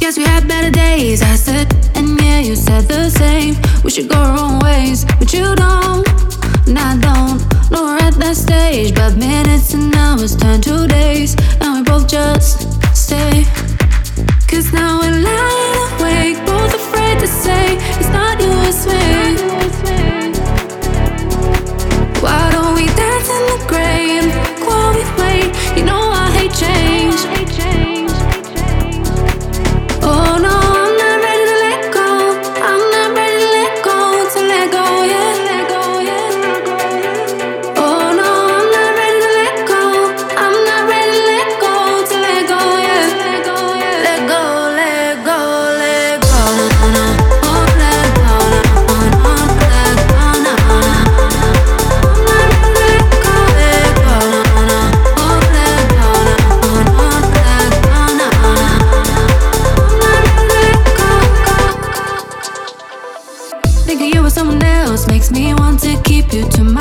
guess we had better days, I said, and yeah, you said the same. We should go our own ways, but you don't, and I don't. No, we're at that stage, but minutes and hours turn to days, and we both just stay. Cause now we're lying awake, both afraid to say it's not you, it's me. Why don't we dance in the gray and fuck while we wait? You know I hate change. Oh no, I'm not ready to let go. I'm not ready to let go, to let go, yeah. Oh no, I'm not ready to let go. I'm not ready to let go, to let go, yeah. Let go, let go, let go. Oh, let go, let go, let go. Thinking you were someone else makes me want to keep you to myself.